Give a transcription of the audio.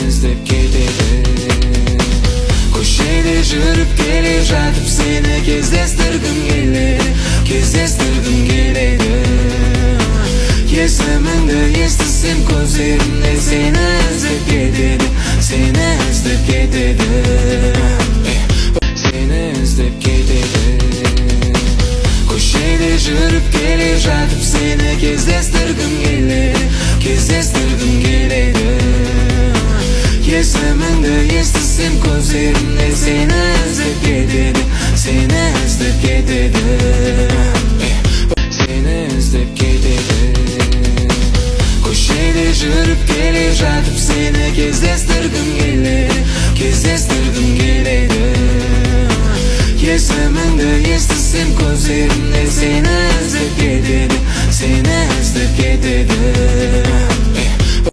іздеп кетеді. Көшеде жүріп келе жатып сені кездестіргім келеді, кездестіргім келеді. Есіміңді естісем көздерімде сені іздеп кетеді, сені іздеп кетеді, сені іздеп кетеді. Көшеде жүріп келе жатып сені кездестіргім келеді, кездестіргім келеді. Есіміңді естісем көздерімде сені іздеп кетеді, сені іздеп кетеді, сені іздеп кетеді. Көшеде жүріп келе жатып сені кездестіргім